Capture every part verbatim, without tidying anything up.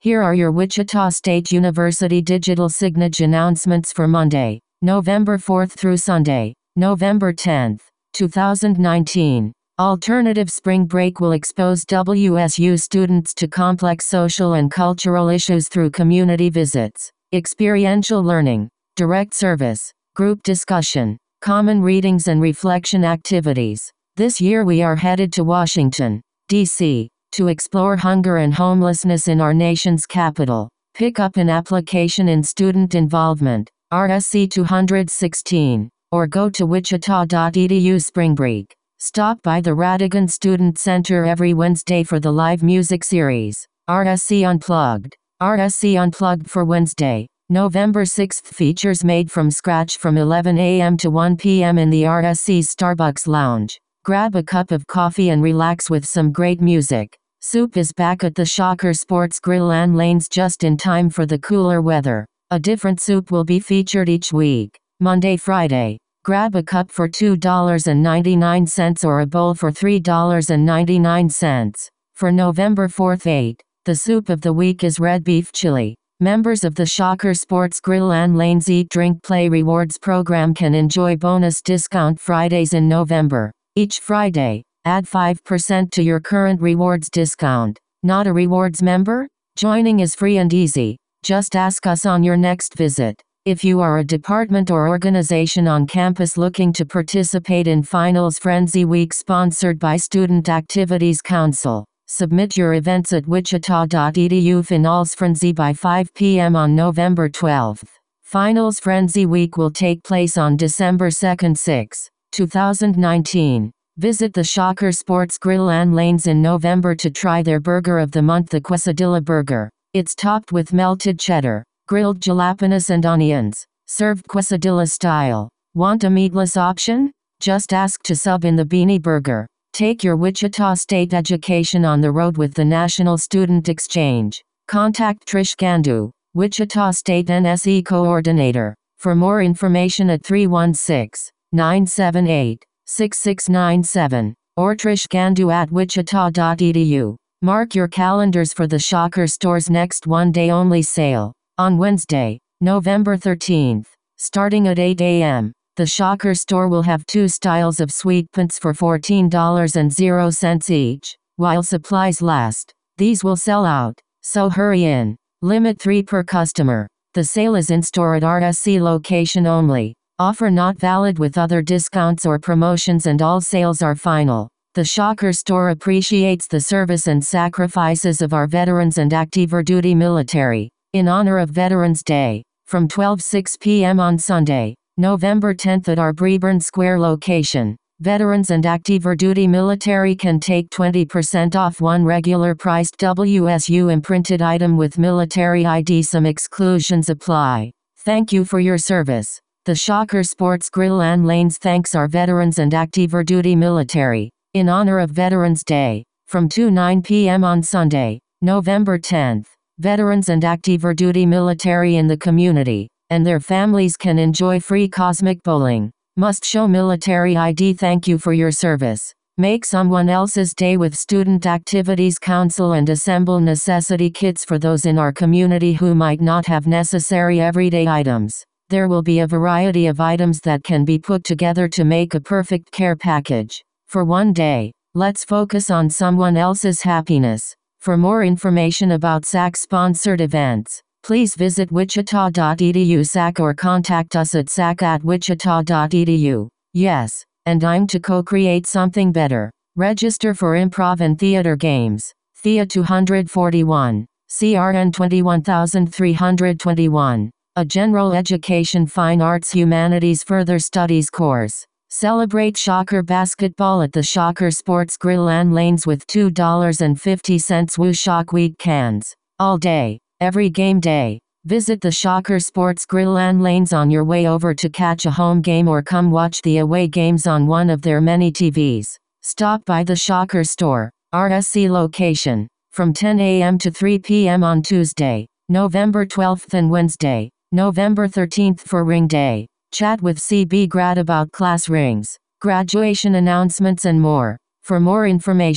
Here are your Wichita State University digital signage announcements for Monday, November fourth through Sunday, November tenth, two thousand nineteen. Alternative spring break will expose W S U students to complex social and cultural issues through community visits, experiential learning, direct service, group discussion, common readings and reflection activities. This year we are headed to Washington, D C, to explore hunger and homelessness in our nation's capital. Pick up an application in Student Involvement, R S C two sixteen, or go to wichita dot e d u spring break. Stop by the Radigan Student Center every Wednesday for the live music series, R S C Unplugged. R S C Unplugged for Wednesday, November sixth features made from scratch from eleven a m to one p m in the R S C's Starbucks Lounge. Grab a cup of coffee and relax with some great music. Soup is back at the Shocker Sports Grill and Lanes just in time for the cooler weather. A different soup will be featured each week. Monday, Friday. Grab a cup for two dollars and ninety-nine cents or a bowl for three dollars and ninety-nine cents. For November fourth eight, the soup of the week is red beef chili. Members of the Shocker Sports Grill and Lanes Eat Drink Play Rewards program can enjoy bonus discount Fridays in November. Each Friday, add five percent to your current rewards discount. Not a rewards member? Joining is free and easy. Just ask us on your next visit. If you are a department or organization on campus looking to participate in Finals Frenzy Week sponsored by Student Activities Council, submit your events at wichita dot e d u. Finals Frenzy by five p m on November twelfth. Finals Frenzy Week will take place on December second sixth, two thousand nineteen. Visit the Shocker Sports Grill and Lanes in November to try their burger of the month, the Quesadilla Burger. It's topped with melted cheddar, grilled jalapenos and onions, served quesadilla style. Want a meatless option? Just ask to sub in the Beanie Burger. Take your Wichita State education on the road with the National Student Exchange. Contact Trish Gandu, Wichita State N S E Coordinator, for more information at three one six, nine seven eight, six six nine seven, or trishgandu at wichita dot e d u. Mark your calendars for the Shocker Store's next one-day-only sale. On Wednesday, November thirteenth, starting at eight a m, the Shocker Store will have two styles of sweet pints for fourteen dollars and zero cents each. While supplies last, these will sell out, so hurry in. Limit three per customer. The sale is in-store at R S C location only. Offer not valid with other discounts or promotions, and all sales are final. The Shocker Store appreciates the service and sacrifices of our veterans and active duty military. In honor of Veterans Day, from twelve to six p m on Sunday, November tenth at our Breburn Square location, veterans and active duty military can take twenty percent off one regular priced W S U imprinted item with military I D. Some exclusions apply. Thank you for your service. The Shocker Sports Grill and Lanes thanks our veterans and active duty military. In honor of Veterans Day, from two to nine p m on Sunday, November tenth. Veterans and active duty military in the community, and their families can enjoy free cosmic bowling. Must show military I D. Thank you for your service. Make someone else's day with Student Activities Council and assemble necessity kits for those in our community who might not have necessary everyday items. There will be a variety of items that can be put together to make a perfect care package. For one day, let's focus on someone else's happiness. For more information about S A C-sponsored events, please visit wichita dot e d u S A C or contact us at S A C at wichita dot e d u. Yes, and I'm to co-create something better. Register for improv and theater games. Thea two forty-one, C R N twenty-one three twenty-one. A general education fine arts humanities further studies course. Celebrate Shocker basketball at the Shocker Sports Grill and Lanes with two dollars and fifty cents Woo Shock Weed cans. All day, every game day. Visit the Shocker Sports Grill and Lanes on your way over to catch a home game or come watch the away games on one of their many T Vs. Stop by the Shocker Store, R S C location, from ten a m to three p m on Tuesday, November twelfth and Wednesday, November thirteenth for Ring Day. Chat with C B Grad about class rings, graduation announcements and more. For more information,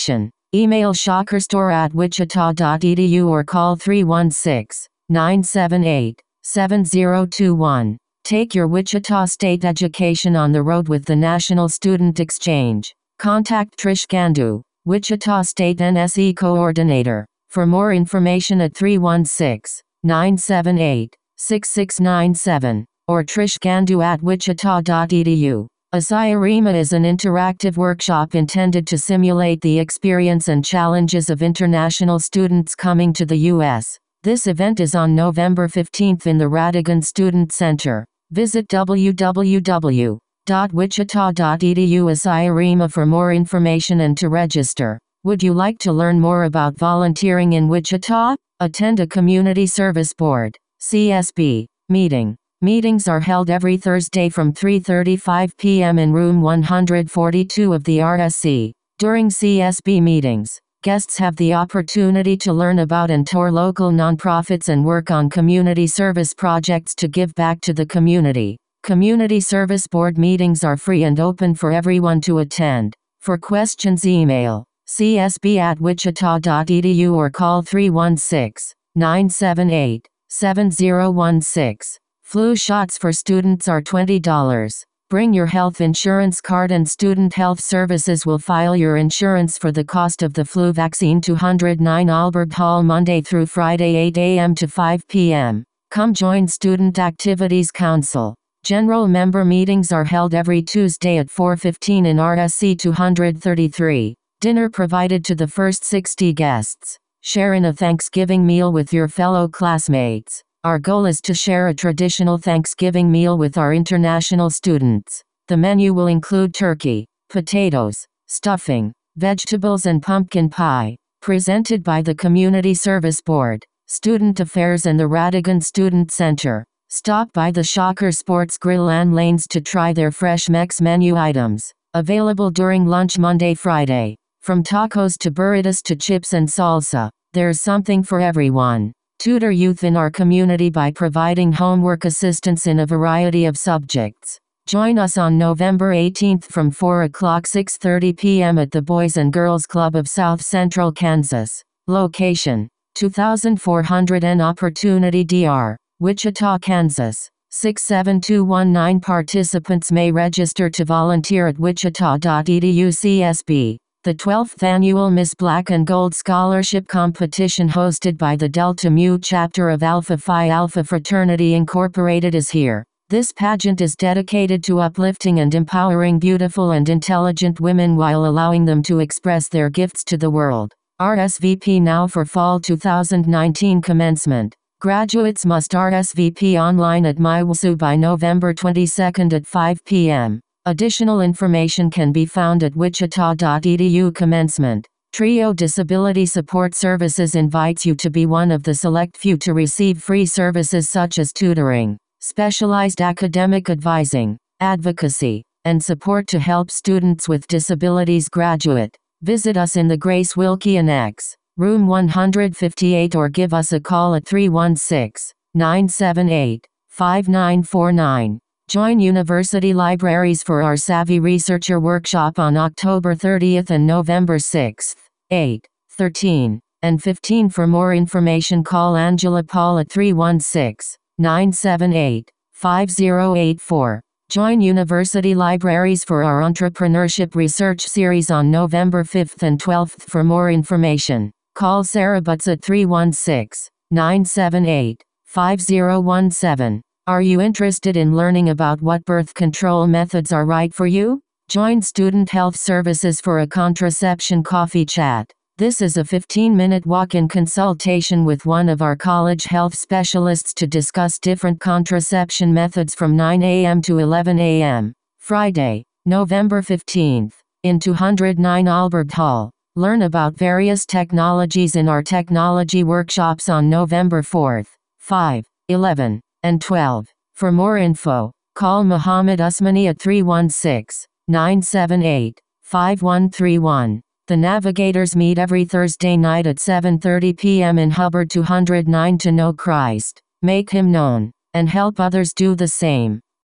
Email shockerstore at wichita dot e d u or call three one six, nine seven eight, seven zero two one. Take your Wichita State education on the road with the National Student Exchange. Contact Trish Gandu, Wichita State N S E Coordinator, for more information at three one six, nine seven eight, six six nine seven, or trishgandu at wichita dot e d u. ASIARIMA is an interactive workshop intended to simulate the experience and challenges of international students coming to the U S. This event is on November fifteenth in the Radigan Student Center. Visit w w w dot wichita dot e d u ASIARIMA for more information and to register. Would you like to learn more about volunteering in Wichita? Attend a Community Service Board (C S B) meeting. Meetings are held every Thursday from three thirty-five p m in room one forty-two of the R S C. During C S B meetings, guests have the opportunity to learn about and tour local nonprofits and work on community service projects to give back to the community. Community Service Board meetings are free and open for everyone to attend. For questions, email c s b at wichita dot e d u or call three one six, nine seven eight, seven zero one six. Flu shots for students are twenty dollars. Bring your health insurance card and Student Health Services will file your insurance for the cost of the flu vaccine. two oh nine Albert Hall, Monday through Friday, eight a m to five p m Come join Student Activities Council. General member meetings are held every Tuesday at four fifteen in R S C two thirty-three. Dinner provided to the first sixty guests. Share in a Thanksgiving meal with your fellow classmates. Our goal is to share a traditional Thanksgiving meal with our international students. The menu will include turkey, potatoes, stuffing, vegetables and pumpkin pie. Presented by the Community Service Board, Student Affairs and the Radigan Student Center. Stop by the Shocker Sports Grill and Lanes to try their fresh Mex menu items. Available during lunch Monday, Friday. From tacos to burritos to chips and salsa, there's something for everyone. Tutor youth in our community by providing homework assistance in a variety of subjects. Join us on November eighteenth from four o'clock to six thirty p m at the Boys and Girls Club of South Central Kansas. Location: two thousand four hundred N Opportunity D R, Wichita, Kansas. six seven two one nine. Participants may register to volunteer at wichita dot e d u. C S B. The twelfth Annual Miss Black and Gold Scholarship Competition hosted by the Delta Mu chapter of Alpha Phi Alpha Fraternity Incorporated is here. This pageant is dedicated to uplifting and empowering beautiful and intelligent women while allowing them to express their gifts to the world. R S V P now for Fall two thousand nineteen commencement. Graduates must R S V P online at MyWSU by November twenty-second at five p m Additional information can be found at wichita dot e d u. Commencement. Trio Disability Support Services invites you to be one of the select few to receive free services such as tutoring, specialized academic advising, advocacy, and support to help students with disabilities graduate. Visit us in the Grace Wilkie Annex, room one fifty-eight, or give us a call at three one six, nine seven eight, five nine four nine. Join University Libraries for our Savvy Researcher Workshop on October thirtieth and November sixth, eighth, thirteenth, and fifteenth. For more information, call Angela Paul at three one six, nine seven eight, five zero eight four. Join University Libraries for our Entrepreneurship Research Series on November fifth and twelfth. For more information, call Sarah Butts at three one six, nine seven eight, five zero one seven. Are you interested in learning about what birth control methods are right for you? Join Student Health Services for a contraception coffee chat. This is a fifteen-minute walk-in consultation with one of our college health specialists to discuss different contraception methods from nine a m to eleven a m Friday, November fifteenth, in two oh nine Albert Hall. Learn about various technologies in our technology workshops on November fourth, fifth, eleventh, and twelfth. For more info, call Muhammad Usmani at three one six, nine seven eight, five one three one. The Navigators meet every Thursday night at seven thirty p m in Hubbard two oh nine to know Christ, make Him known, and help others do the same.